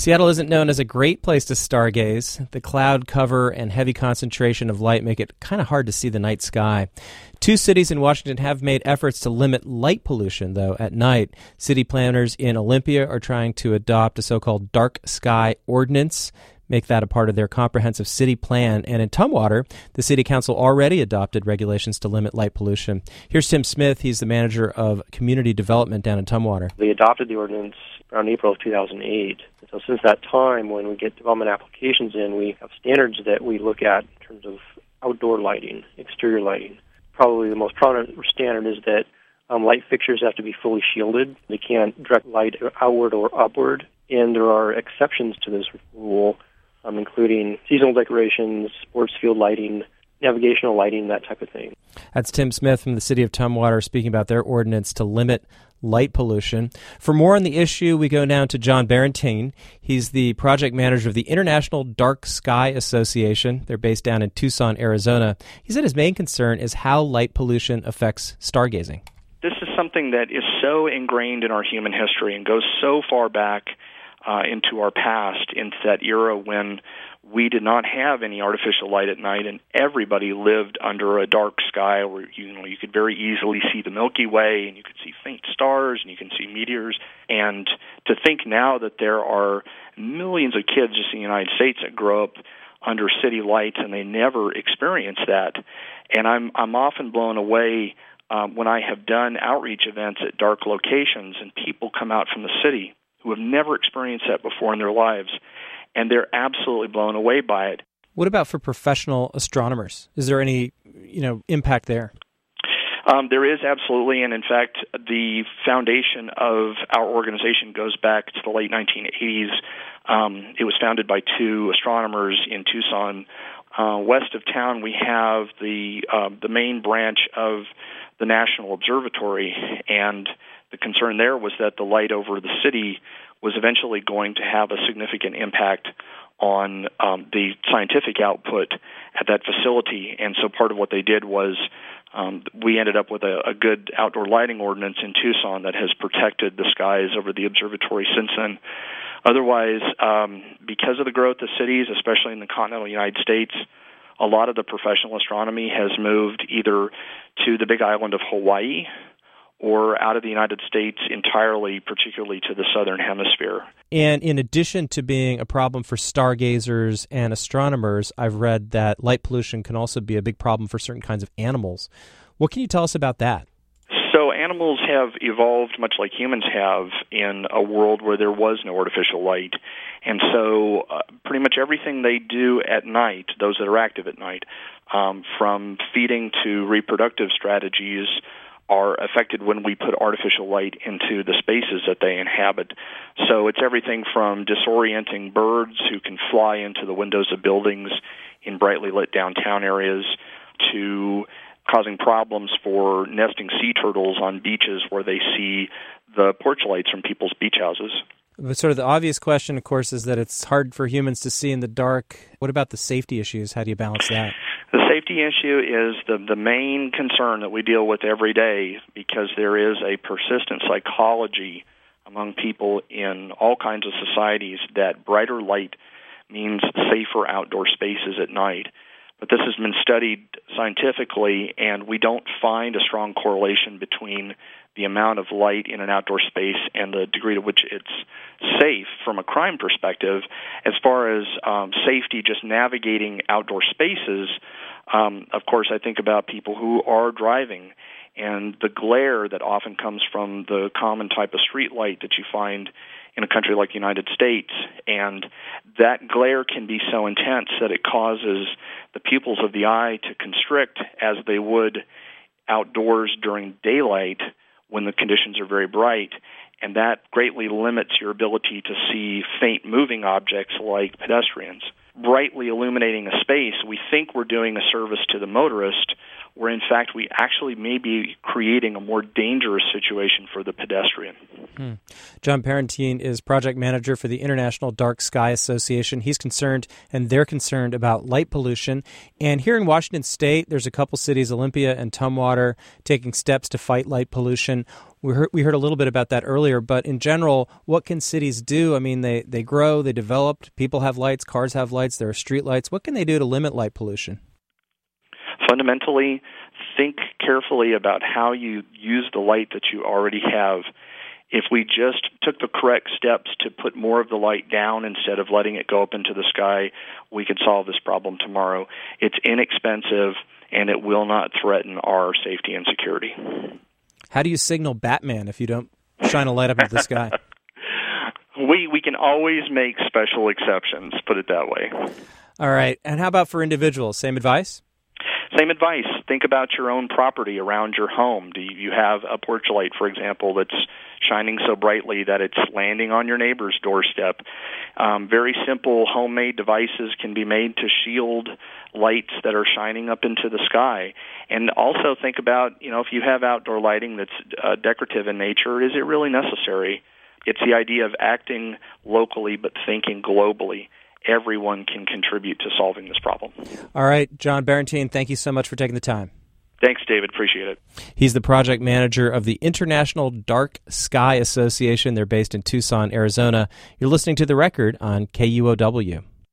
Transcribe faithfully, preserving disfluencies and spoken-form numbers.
Seattle isn't known as a great place to stargaze. The cloud cover and heavy concentration of light make it kind of hard to see the night sky. Two cities in Washington have made efforts to limit light pollution, though, at night. City planners in Olympia are trying to adopt a so-called dark sky ordinance, make that a part of their comprehensive city plan. And in Tumwater, the city council already adopted regulations to limit light pollution. Here's Tim Smith. He's the manager of community development down in Tumwater. They adopted the ordinance around April of two thousand eight. So since that time, when we get development applications in, we have standards that we look at in terms of outdoor lighting, exterior lighting. Probably the most prominent standard is that um, light fixtures have to be fully shielded. They can't direct light outward or upward. And there are exceptions to this rule, um, including seasonal decorations, sports field lighting, navigational lighting, that type of thing. That's Tim Smith from the city of Tumwater speaking about their ordinance to limit light pollution. For more on the issue, we go now to John Barentine. He's the project manager of the International Dark Sky Association. They're based down in Tucson, Arizona. He said his main concern is how light pollution affects stargazing. This is something that is so ingrained in our human history and goes so far back uh, into our past, into that era when we did not have any artificial light at night, and everybody lived under a dark sky where you know you could very easily see the Milky Way, and you could see faint stars, and you can see meteors. And to think now that there are millions of kids just in the United States that grow up under city lights, and they never experience that. And I'm I'm often blown away um, when I have done outreach events at dark locations, and people come out from the city who have never experienced that before in their lives, and they're absolutely blown away by it. What about for professional astronomers? Is there any, you know, impact there? Um, there is absolutely, and in fact, the foundation of our organization goes back to the late nineteen eighties. Um, it was founded by two astronomers in Tucson. Uh, west of town, we have the uh, the main branch of the National Observatory, and the concern there was that the light over the city was eventually going to have a significant impact on um, the scientific output at that facility. And so part of what they did was um, we ended up with a, a good outdoor lighting ordinance in Tucson that has protected the skies over the observatory since then. Otherwise, um, because of the growth of cities, especially in the continental United States, a lot of the professional astronomy has moved either to the big island of Hawaii or out of the United States entirely, particularly to the southern hemisphere. And in addition to being a problem for stargazers and astronomers, I've read that light pollution can also be a big problem for certain kinds of animals. What can you tell us about that? So animals have evolved much like humans have in a world where there was no artificial light. And so uh, pretty much everything they do at night, those that are active at night, um, from feeding to reproductive strategies, are affected when we put artificial light into the spaces that they inhabit. So it's everything from disorienting birds who can fly into the windows of buildings in brightly lit downtown areas to causing problems for nesting sea turtles on beaches where they see the porch lights from people's beach houses. But sort of the obvious question, of course, is that it's hard for humans to see in the dark. What about the safety issues? How do you balance that? The safety issue is the, the main concern that we deal with every day because there is a persistent psychology among people in all kinds of societies that brighter light means safer outdoor spaces at night. But this has been studied scientifically, and we don't find a strong correlation between the amount of light in an outdoor space and the degree to which it's safe from a crime perspective. As far as um, safety, just navigating outdoor spaces, um, of course, I think about people who are driving and the glare that often comes from the common type of street light that you find in a country like the United States. And that glare can be so intense that it causes the pupils of the eye to constrict as they would outdoors during daylight when the conditions are very bright, and that greatly limits your ability to see faint moving objects like pedestrians. Brightly illuminating a space, we think we're doing a service to the motorist, where in fact we actually may be creating a more dangerous situation for the pedestrian. Hmm. John Parentine is project manager for the International Dark Sky Association. He's concerned, and they're concerned about light pollution. And here in Washington State, there's a couple cities, Olympia and Tumwater, taking steps to fight light pollution. We heard, we heard a little bit about that earlier, but in general, what can cities do? I mean, they, they grow, they developed, people have lights, cars have lights, there are street lights. What can they do to limit light pollution? Fundamentally, think carefully about how you use the light that you already have. If we just took the correct steps to put more of the light down instead of letting it go up into the sky, we could solve this problem tomorrow. It's inexpensive, and it will not threaten our safety and security. How do you signal Batman if you don't shine a light up into the sky? We we can always make special exceptions, put it that way. All right. And how about for individuals? Same advice? Same advice. Think about your own property around your home. Do you have a porch light, for example, that's shining so brightly that it's landing on your neighbor's doorstep? Um, very simple homemade devices can be made to shield lights that are shining up into the sky. And also think about, you know, if you have outdoor lighting that's uh, decorative in nature, is it really necessary? It's the idea of acting locally but thinking globally. Everyone can contribute to solving this problem. All right, John Parentine, thank you so much for taking the time. Thanks, David. Appreciate it. He's the project manager of the International Dark Sky Association. They're based in Tucson, Arizona. You're listening to The Record on K U O W.